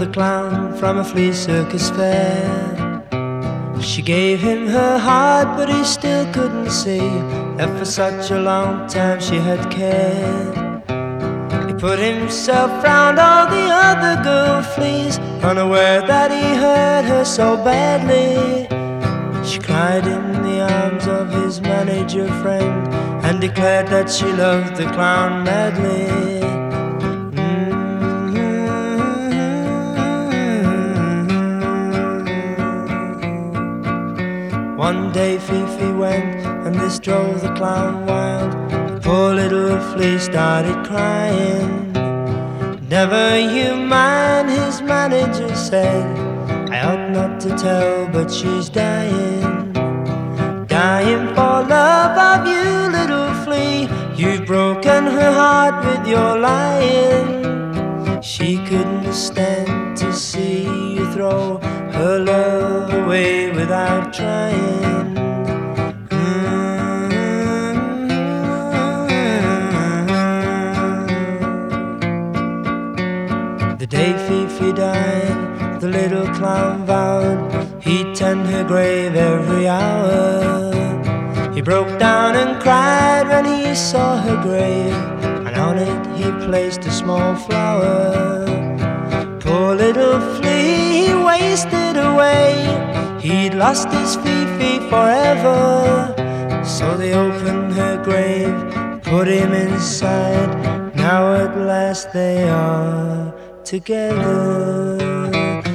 clown from a flea circus fair. She gave him her heart, but he still couldn't see that for such a long time she had cared. He put himself round all the other girl fleas, unaware that he hurt her so badly. She cried in the arms of his manager friend and declared that she loved the clown madly. One day Fifi went, and this drove the clown wild. The poor little flea started crying. Never you mind, his manager said. I ought not to tell, but she's dying. Dying for love of you, little flea. You've broken her heart with your lying. She couldn't stand to see you throw her love away without trying. The day Fifi died, the little clown vowed he'd tend her grave every hour. He broke down and cried when he saw her grave, and on it he placed a small flower. Poor little flea, he wasted away. He'd lost his Fifi forever. So they opened her grave, put him inside. Now at last they are together.